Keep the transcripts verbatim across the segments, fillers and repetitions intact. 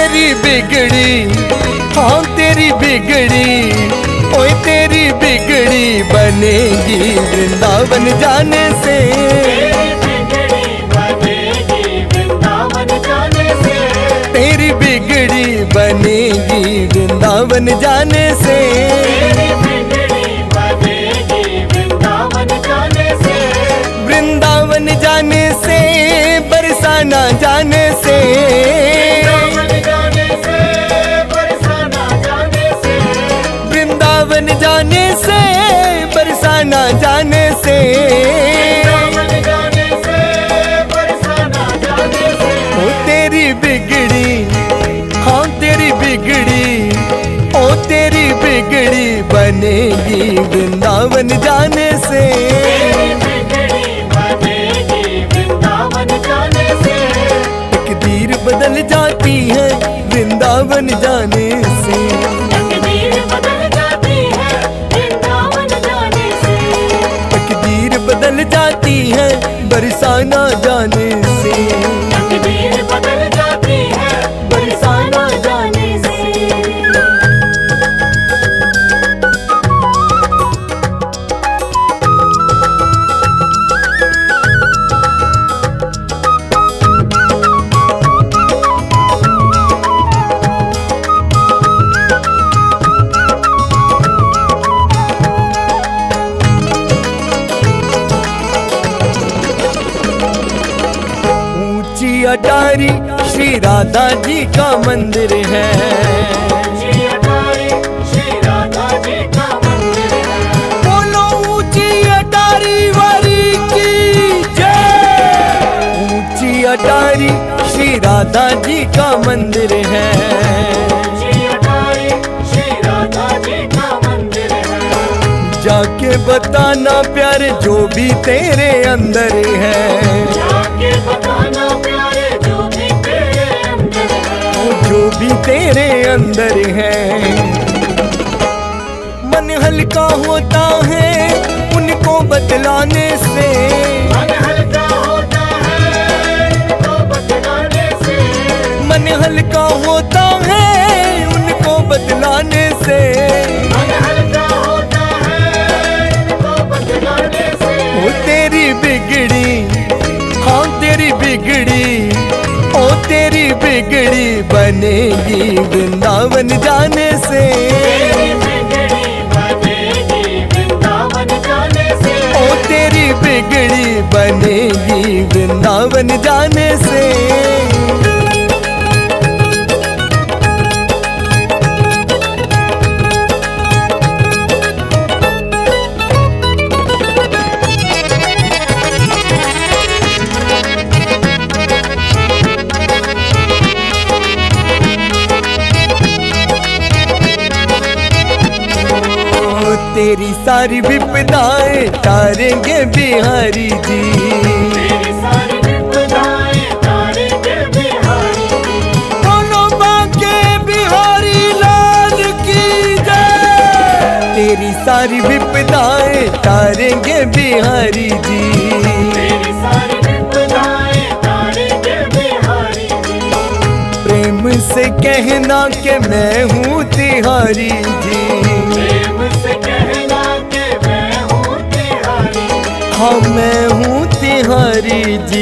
तेरी बिगड़ी, हाँ तेरी बिगड़ी, ओए तेरी बिगड़ी बनेगी वृंदावन जाने से। तेरी बिगड़ी बनेगी वृंदावन जाने से। वृंदावन जाने से बरसाना जाने से। वृंदावन जाने से बरसाना जाने से। ओ तेरी बिगड़ी, हाँ तेरी बिगड़ी, ओ तेरी बिगड़ी बनेगी वृंदावन जाने से। तकदीर बदल जाती है वृंदावन जाने से। तकदीर बदल जाती है वृंदावन जाने से। तकदीर बदल जाती है बरसाना जाने से। तकदीर बदल जाती है बरसाना जाने से। अटारी श्री राधा जी का मंदिर है। श्री राधा जी का मंदिर है। बोलो ऊंची अटारी वाली की जय। ऊंची अटारी श्री राधा जी का मंदिर है। श्री राधा जी का मंदिर है। जाके बताना प्यारे जो भी तेरे अंदर है। जाके बताना प्यारे जो भी तेरे अंदर है। जो भी तेरे अंदर है। मन हल्का होता है उनको बतलाने से। मन हल्का होता है उनको बतलाने से। मन हल्का होता है उनको बतलाने से। मन हल्का होता है उनको बतलाने से। ओ तेरी बिगड़ी, हाँ तेरी बिगड़ी, ओ तेरी बिगड़ी बनेगी वृंदावन जाने से। तेरी बिगड़ी बनेगी वृंदावन जाने से। ओ तेरी बिगड़ी बनेगी वृंदावन जाने से। तेरी सारी विपदाएं तारेंगे बिहारी जी। तेरी सारी विपदाएं तारेंगे बिहारी जी। बोलो बांके बिहारी लाल की जय। तेरी सारी विपदाएं तारेंगे बिहारी जी। तेरी सारी विपदाएं तारेंगे बिहारी जी। प्रेम से कहना कि मैं हूँ तिहारी जी। प्रेम से कहना कि मैं हूँ तिहारी जी। हाँ मैं हूँ तिहारी जी।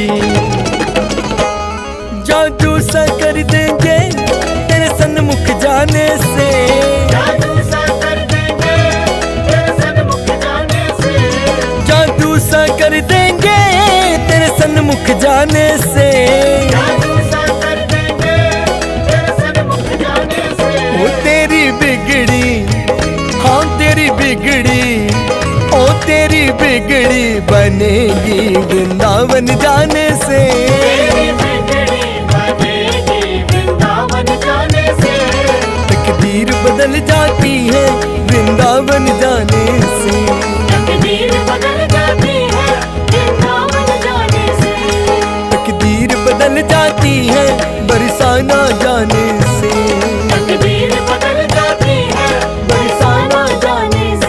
जादू सा कर देंगे तेरे सन्मुख जाने से। जादू सा कर देंगे तेरे सन्मुख जाने से। जादू सा कर देंगे तेरे सन्मुख जाने से। जादू सा कर देंगे तेरे सन्मुख जाने से। ओ तेरी बिगड़ी, हाँ तेरी बिगड़ी, ओ तेरी बिगड़ी बनेगी वृंदावन जाने से। तेरी बिगड़ी बनेगी वृंदावन जाने से। तकदीर बदल जाती है वृंदावन जाने से। तकदीर बदल जाती है वृंदावन जाने से। तकदीर बदल जाती है बरसाना जाने से। तकदीर बदल जाती है बरसाना जाने से।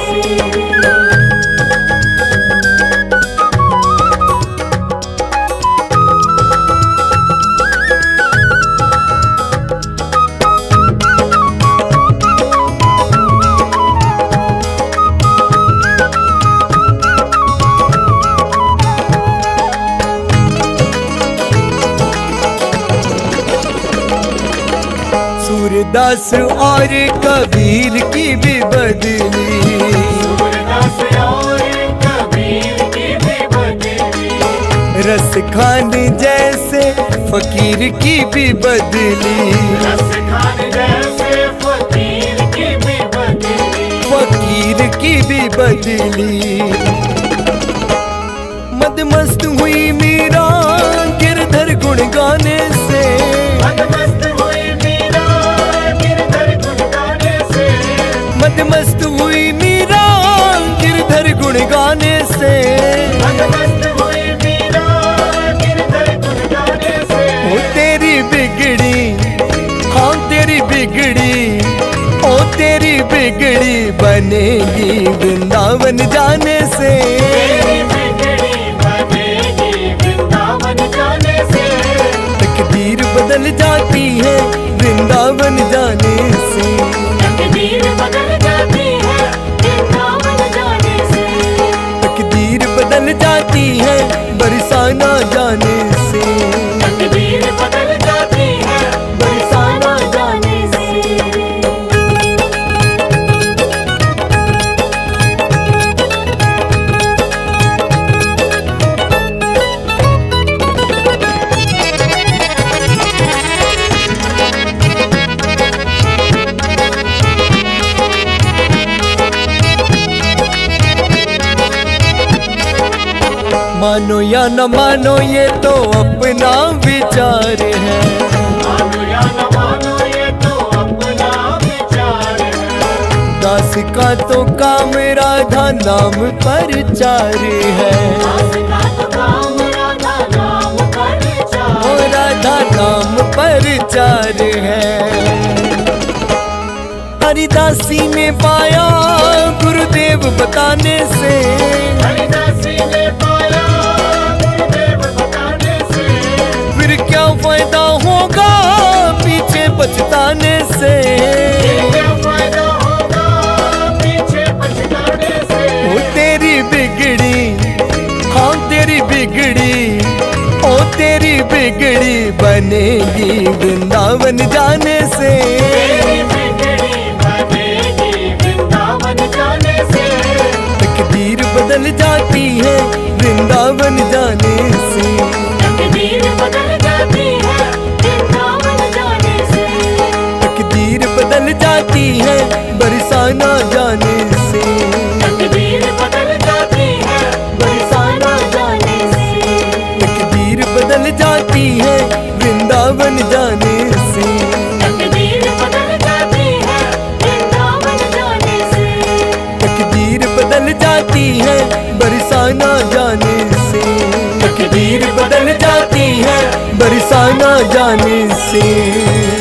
सूरदास और कबीर की भी बदली, सूरदास और कबीर की भी बदली, रस खान जैसे फकीर की भी बदली, रस खान जैसे फकीर की भी बदली, फकीर की भी बदली। मदमस्त हुई मीरा गिरधर गुण गाने से, मदमस्त हुई मीरा गिरधर गुण गाने से, मदमस्त हुई मीरा गिरधर गुण गाने से, मदमस्त हुई मीरा गिरधर गुण गाने से। ओ तेरी बिगड़ी, हाँ तेरी बिगड़ी, ओ तेरी बिगड़ी बनेगी वृंदावन जाने से, तेरी बिगड़ी बनेगी वृंदावन जाने से, तकदीर बदल जाती है वृंदावन जाने से, तकदीर बदल जाती है वृंदावन जाने से, तकदीर बदल जाती है बरसाना जाने से, तकदीर बदल जाती है बरसाना जाने से। मानो या न मानो ये तो अपना विचार है, मानो या न मानो ये तो अपना विचार है, दास का तो काम राधा नाम प्रचार है, दास का तो काम राधा नाम प्रचार, ओ राधा नाम प्रचार है। हरिदासी ने पाया गुरुदेव बताने से, हरिदासी ने पाया गुरुदेव बताने से, फिर क्या फायदा होगा पीछे पछताने से, क्या फायदा होगा पीछे पछताने से। ओ तेरी बिगड़ी, हाँ तेरी बिगड़ी, ओ तेरी बिगड़ी बनेगी वृंदावन जाने से, तेरी बिगड़ी बनेगी वृंदावन जाने से, तकदीर बदल जाती है वृंदावन जाने से, तकदीर बदल जाती है वृंदावन जाने से, तकदीर बदल जाती है बरसाना जाने से, तकदीर बदल जाती है बरसाना जाने से, तकदीर बदल जाती है वृंदावन जाने से, तकदीर बदल जाती है वृंदावन जाने से, तकदीर बदल जाती है बरसाना जाने से, तकदीर बदल जाती है बरसाना जाने से।